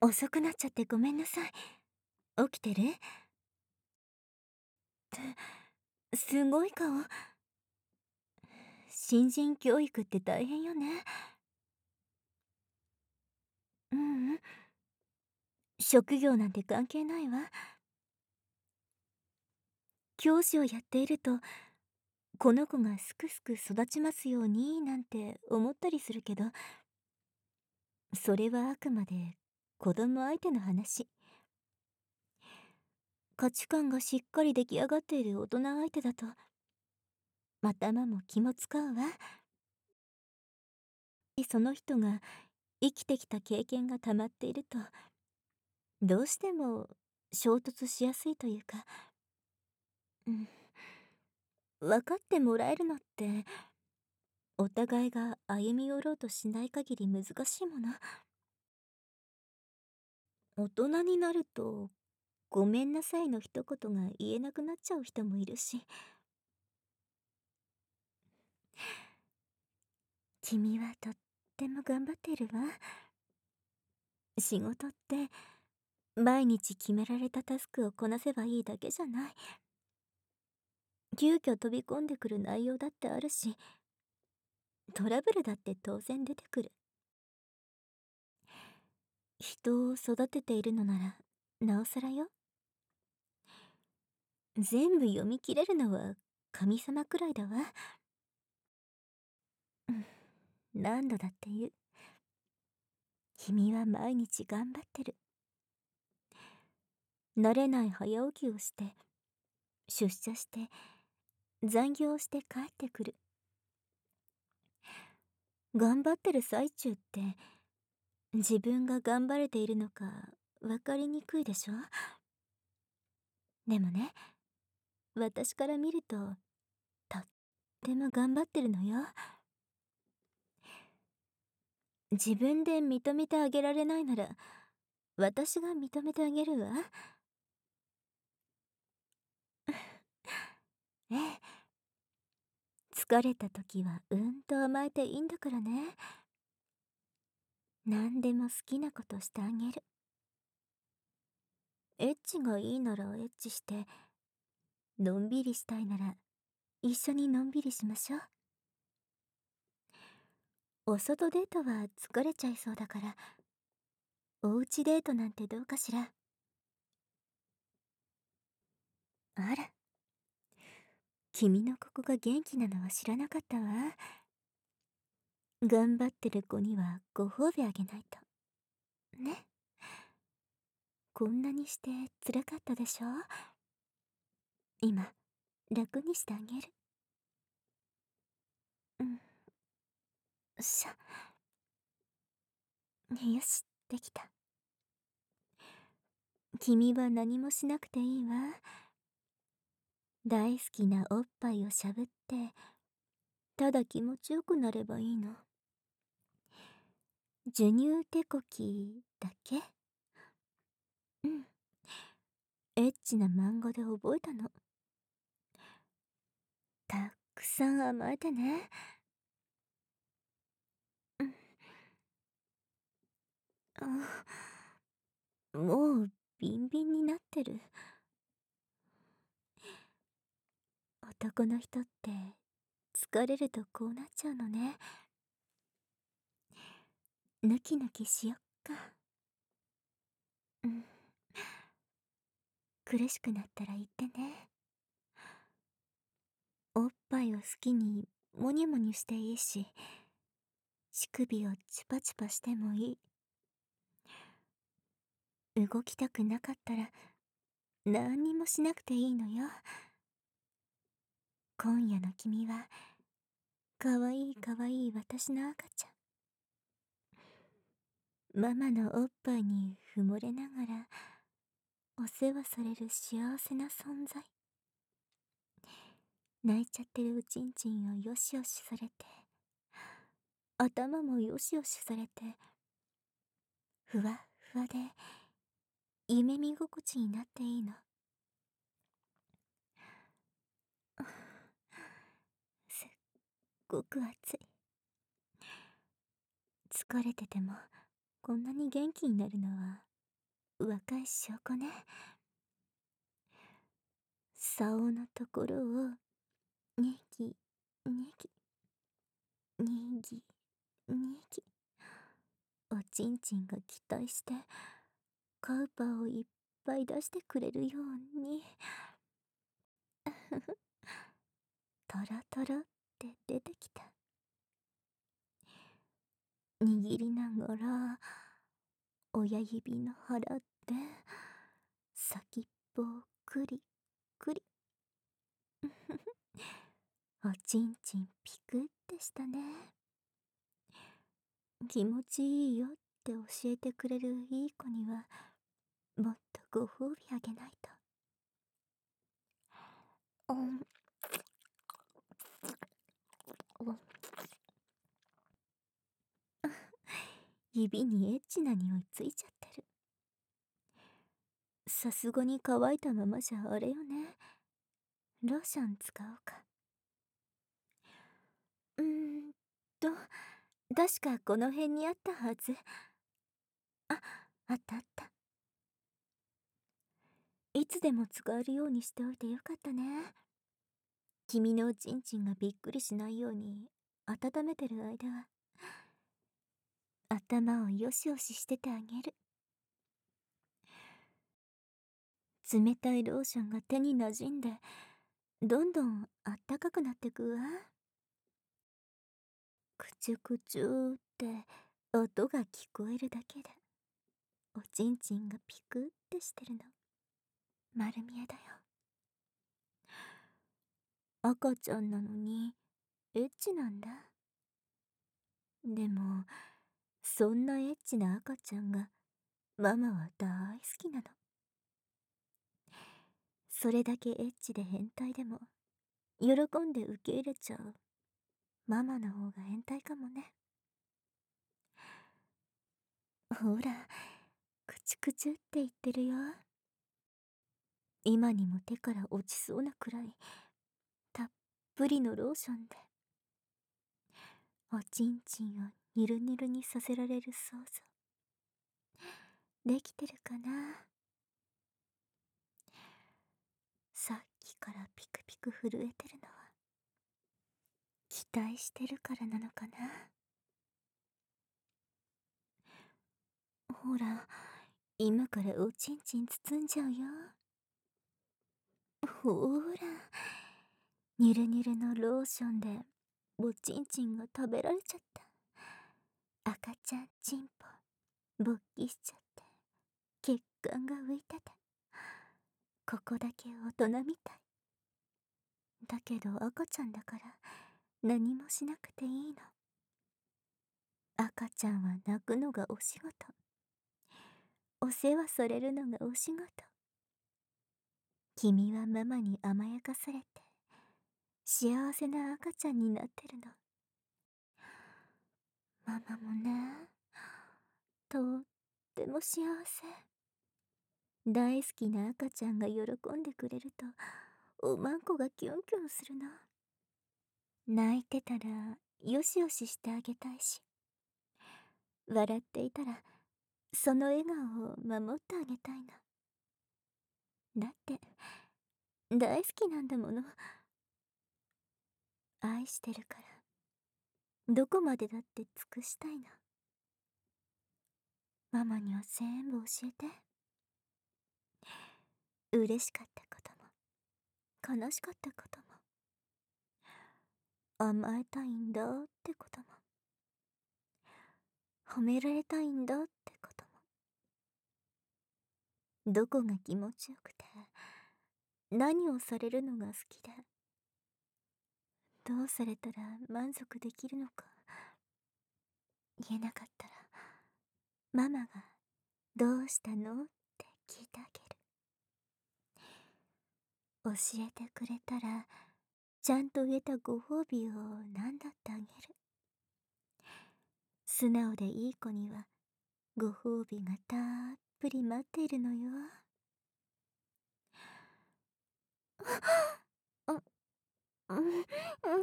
遅くなっちゃってごめんなさい。起きてる？すごい顔。新人教育って大変よね。ううん。職業なんて関係ないわ。教師をやっていると、この子がすくすく育ちますようになんて思ったりするけど、それはあくまで子供相手の話。価値観がしっかり出来上がっている大人相手だと、頭も気も使うわ。その人が生きてきた経験が溜まっていると、どうしても衝突しやすいというか、うん、分かってもらえるのって、お互いが歩み寄ろうとしない限り難しいもの。大人になると、ごめんなさいの一言が言えなくなっちゃう人もいるし、君はとっても頑張ってるわ。仕事って毎日決められたタスクをこなせばいいだけじゃない。急遽飛び込んでくる内容だってあるし、トラブルだって当然出てくる。人を育てているのなら、なおさらよ。全部読み切れるのは神様くらいだわ。うん、何度だって言う。君は毎日頑張ってる。慣れない早起きをして、出社して、残業して帰ってくる。頑張ってる最中って、自分が頑張れているのか分かりにくいでしょ？でもね、私から見ると、とっても頑張ってるのよ。自分で認めてあげられないなら、私が認めてあげるわ。ええ、疲れた時はうんと甘えていいんだからね。何でも好きなことしてあげる。エッチがいいならエッチして、のんびりしたいなら一緒にのんびりしましょう。お外デートは疲れちゃいそうだから、おうちデートなんてどうかしら。あら、君のここが元気なのは知らなかったわ。頑張ってる子にはご褒美あげないと。ね。こんなにして辛かったでしょ？今、楽にしてあげる。うん、しゃ。よし、できた。君は何もしなくていいわ。大好きなおっぱいをしゃぶって、ただ気持ちよくなればいいの。授乳手こきだけ？うん。エッチな漫画で覚えたの。たくさん甘えてね。うん。もうビンビンになってる。男の人って疲れるとこうなっちゃうのね。ヌキヌキしよっか。うん。苦しくなったら言ってね。おっぱいを好きにモニョモニョしていいし、乳首をチュパチュパしてもいい。動きたくなかったら何にもしなくていいのよ。今夜の君はかわいいかわいい私の赤ちゃん。ママのおっぱいに埋もれながらお世話される幸せな存在。泣いちゃってるおちんちんをよしよしされて、頭もよしよしされて、ふわっふわで夢見心地になっていいの。すっごく暑い。疲れててもこんなに元気になるのは若い証拠ね。竿のところをネギネギネギネギ。おちんちんが期待してカウパーをいっぱい出してくれるように。トロトロって出てきた。握りながら親指の腹で先っぽをクリクリ。おちんちんピクってしたね。気持ちいいよって教えてくれるいい子にはもっとご褒美あげないと。うん、うん、指にエッチな匂いついちゃってる。さすがに乾いたままじゃあれよね。ローション使おうか。うーんと、確かこの辺にあったはず。あ、あったあった。いつでも使えるようにしておいてよかったね。君のおちんちんがびっくりしないように温めてる間は頭をよしよししててあげる。冷たいローションが手に馴染んでどんどんあったかくなってくわ。くちゅくちゅって音が聞こえるだけでおちんちんがピクってしてるの丸見えだよ。赤ちゃんなのにエッチなんだ。でもそんなエッチな赤ちゃんがママは大好きなの。それだけエッチで変態でも喜んで受け入れちゃうママの方が変態かもね。ほら、くちゅくちゅって言ってるよ。今にも手から落ちそうなくらいたっぷりのローションでおちんちんをニュルニュルにさせられる想像できてるかな。さっきからピクピク震えてるのは期待してるからなのかな。ほら、今からおちんちん包んじゃうよ。ほら、ニュルニュルのローションでおちんちんが食べられちゃった。赤ちゃんちんぽ勃起しちゃって血管が浮いてて、ここだけ大人みたい。だけど赤ちゃんだから何もしなくていいの。赤ちゃんは泣くのがお仕事、お世話されるのがお仕事。君はママに甘やかされて幸せな赤ちゃんになってるの。ママもね、とっても幸せ。大好きな赤ちゃんが喜んでくれるとおまんこがキュンキュンするの。泣いてたらよしよししてあげたいし、笑っていたらその笑顔を守ってあげたいの。だって大好きなんだもの。愛してるからどこまでだって尽くしたいの。ママには全部教えて。嬉しかったことも悲しかったことも甘えたいんだってことも褒められたいんだってことも、どこが気持ちよくて何をされるのが好きでどうされたら満足できるのか言えなかったらママがどうしたのって聞いてあげる。教えてくれたらちゃんと得たご褒美を何だってあげる。素直でいい子にはご褒美がたっぷり待っているのよ。あ、うん、うん、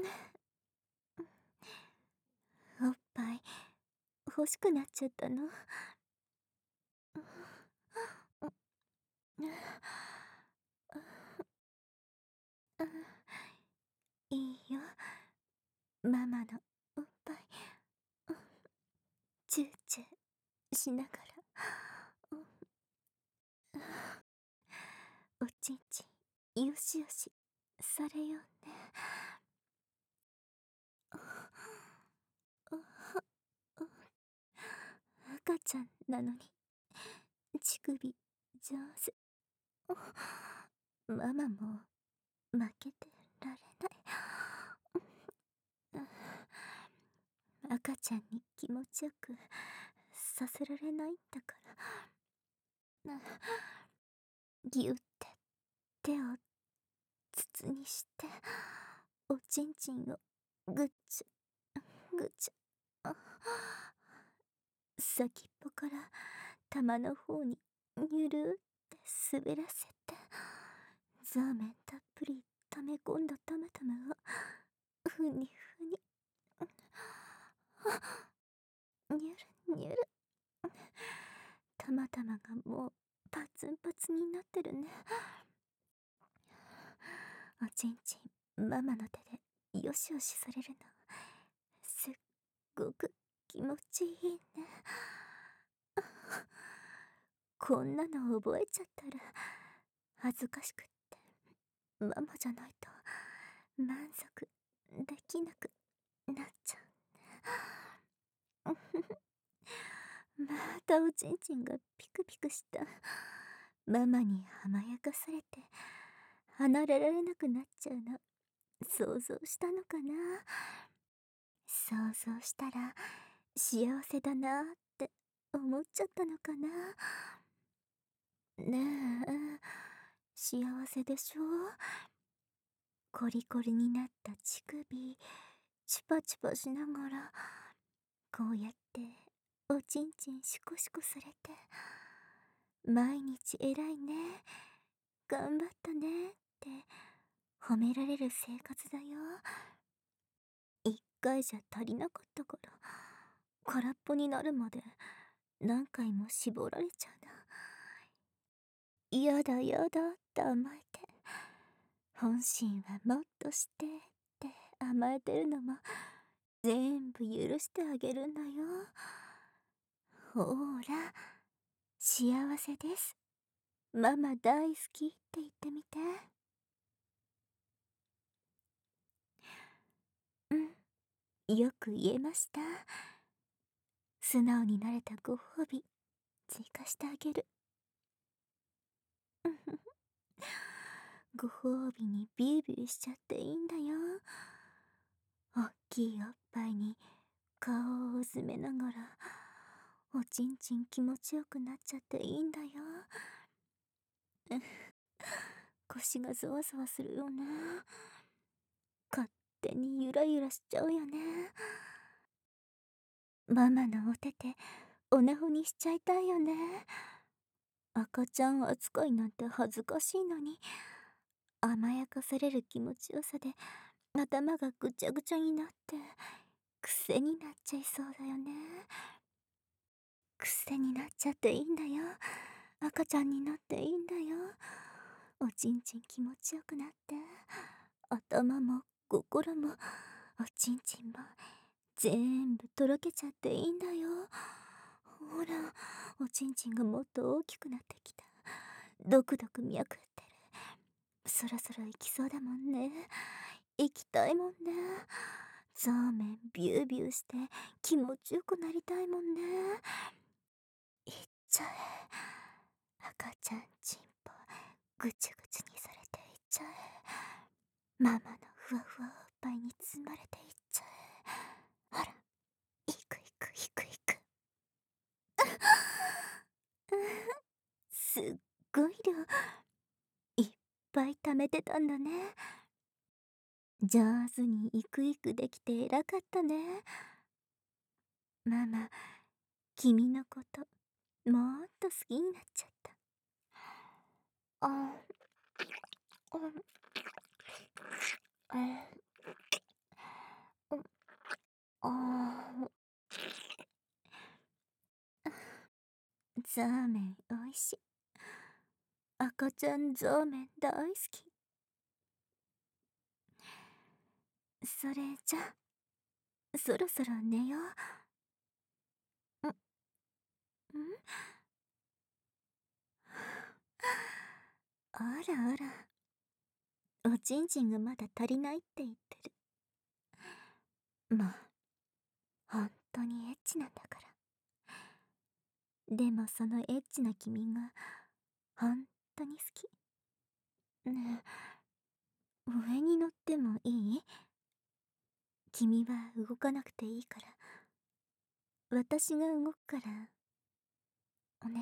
おっぱい欲しくなっちゃったの。 いいよ、ママのおっぱい、チューチューしながら、おちんちんよしよしされようね。赤ちゃんなのに乳首上手。ママも負けてられない。赤ちゃんに気持ちよくさせられないんだから。ぎゅって手を筒にしておちんちんをぐっちゃぐちゃ、先っぽから玉の方にゆるって滑らせて、ザーメンたっぷり溜め込んだタマタマをふにふに、にゅるにゅる。タマタマがもうパツンパツンになってるね。おちんちんママの手でよしよしされるのすっごく気持ちいいね。こんなの覚えちゃったら恥ずかしくってママじゃないと満足できなくなっちゃう。またおちんちんがピクピクした。ママに甘やかされて離れられなくなっちゃうの想像したのかな。想像したら幸せだなって思っちゃったのかな。ねえ、幸せでしょ。コリコリになった乳首チュパチュパしながらこうやっておちんちんシコシコされて、毎日偉いね、頑張ったねって褒められる生活だよ。一回じゃ足りなかったから空っぽになるまで何回も絞られちゃうな。やだやだって甘えて、本心はもっとしてって甘えてるのも全部許してあげるんだよ。ほーら、幸せです、ママ大好きって言ってみて。うん、よく言えました。素直になれたご褒美追加してあげる。ご褒美にビュービューしちゃっていいんだよ。おっきいおっぱいに顔をうずめながらおちんちん気持ちよくなっちゃっていいんだよ。腰がゾワゾワするよね。勝手にゆらゆらしちゃうよね。ママのお手手おなほにしちゃいたいよね。赤ちゃん扱いなんて恥ずかしいのに、甘やかされる気持ちよさで頭がぐちゃぐちゃになって癖になっちゃいそうだよね。癖になっちゃっていいんだよ。赤ちゃんになっていいんだよ。おちんちん気持ちよくなって、頭も心もおちんちんも全部とろけちゃっていいんだよ。ほら、おちんちんがもっと大きくなってきた。ドクドク脈ってる。そろそろ行きそうだもんね。行きたいもんね。ザーメンビュービューして気持ちよくなりたいもんね。行っちゃえ。赤ちゃんちんぽぐちゅぐちゅにされていっちゃえ。ママのふわふわおっぱいに包まれていっちゃえ。ほら、いくいくいくいく。すっごい量いっぱい貯めてたんだね。上手にいくいくできて偉かったね。ママ、君のこともっと好きになっちゃった。あ、うん、うん、あザーメンおいしい。 赤ちゃんゾーメン大好き。それじゃ、そろそろ寝よう。あらあら、おちんちんがまだ足りないって言ってる。まあ、ほんとにエッチなんだから。でもそのエッチな君が、ほんとに好き。ねえ、上に乗ってもいい？君は動かなくていいから。私が動くから、お願い。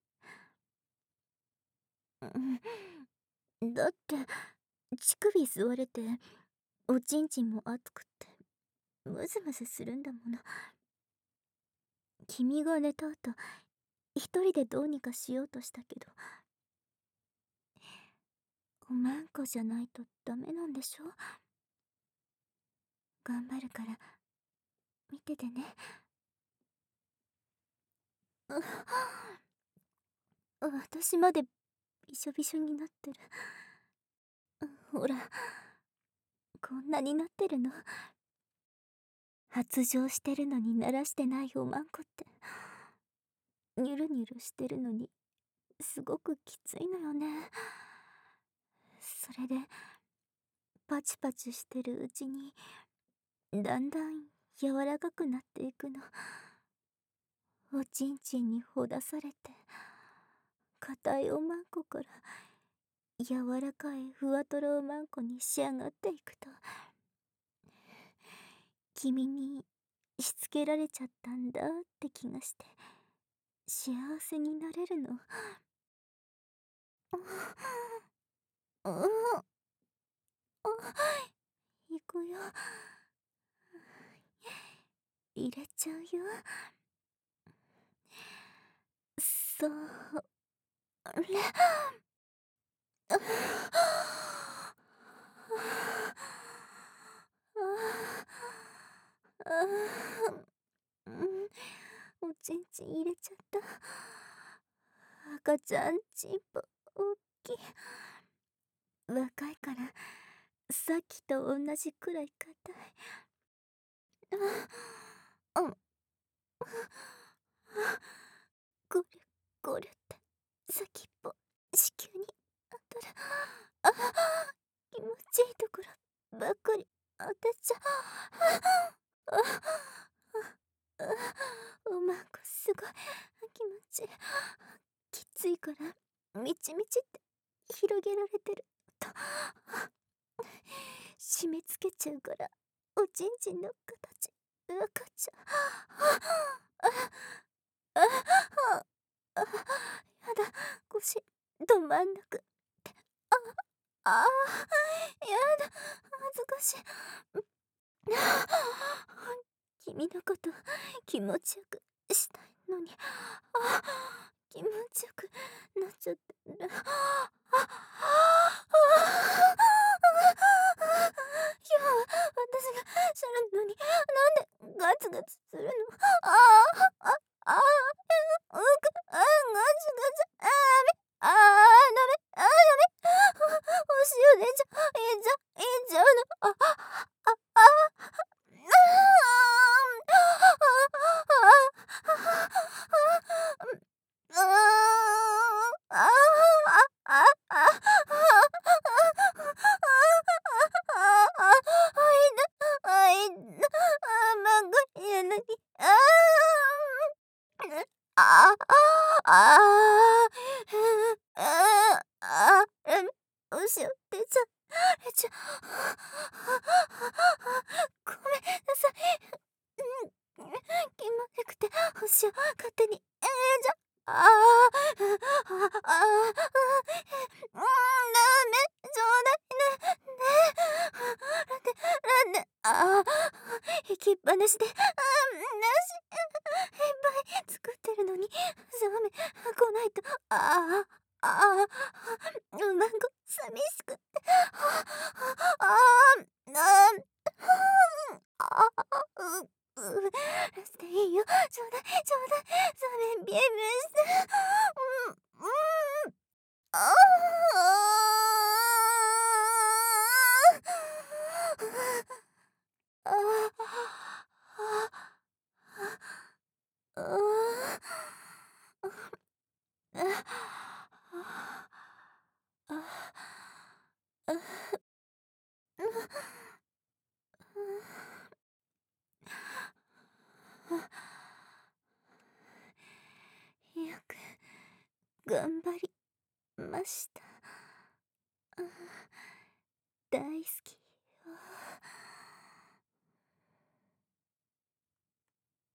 だって、乳首吸われて、おちんちんも熱くって、ムズムズするんだもの。君が寝た後、一人でどうにかしようとしたけど、おまんこじゃないとダメなんでしょ？頑張るから、見ててね。私までびしょびしょになってる。ほら、こんなになってるの。発情してるのに慣らしてないおまんこって、ニュルニュルしてるのにすごくきついのよね。それでパチパチしてるうちにだんだん柔らかくなっていくの。おちんちんにほだされて、硬いおまんこから柔らかいふわとろおまんこに仕上がっていくと、君にしつけられちゃったんだって気がして幸せになれるの。うん、行くよ。入れちゃうよ。それ。おちんちん入れちゃった。赤ちゃんちんぽおっきい。若いからさっきと同じくらい硬い。うん、ゴリュゴリュって先っぽ子宮に当たる。気持ちいいところばっかり当たっちゃう。おまんこすごい気持ちいい。きついからみちみちって広げられてると締め付けちゃうから、おちんちんの形わかっちゃう。やだ、腰ど真ん中って。あやだ、恥ずかしい。君のこと気持ちよくしたいのに、気持ちよくなっちゃってる。今日は私がしゃるのになんでガツガツするの？あああああガチガチダメダメお塩でいっちゃうの。どうしよう、出ちゃごめんなさい。気持ちよくて星を勝手にじゃああダメちょうだいねなんで行きっぱなしでなしいっぱい作ってるのにそうめん来ないとうまんこ寂しくってあーなんラスでいいよ。ちょうだい、ちょうだい。そうめんビュンビュンして。うん、うん。あよく頑張りました。大好き